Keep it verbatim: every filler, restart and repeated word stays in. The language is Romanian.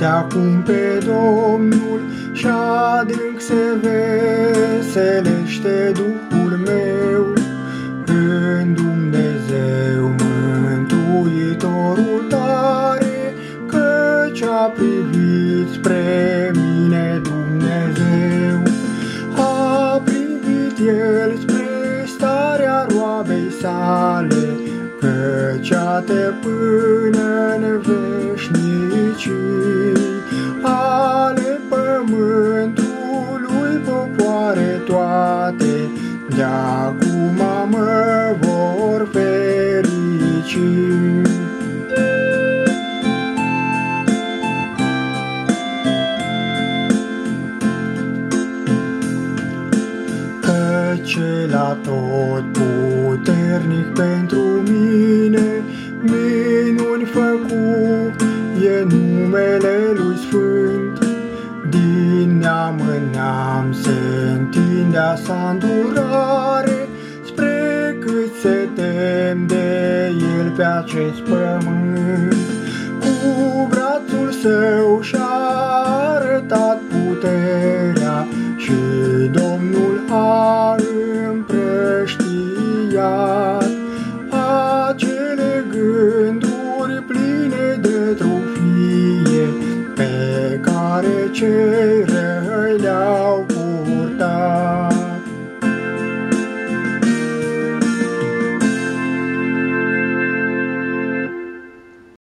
de-acum pe Domnul și adânc se veselește Duhul meu în Dumnezeu Mântuitorul tare, căci a privit spre mine Dumnezeu. A privit El spre starea roabei sale, căceate până-n veșnicii. Ale pământului popoare toate, de-acum mă vor ferici. Cel atotputernic pentru mine minuni făcu, e numele Lui Sfânt. Din neam în neam se întindea sa îndurare, spre cât se tem de El pe acest pământ. Cu brațul său și-a arătat puterea și Domnul a împrăștiat acele gânduri pline de trufie pe care cei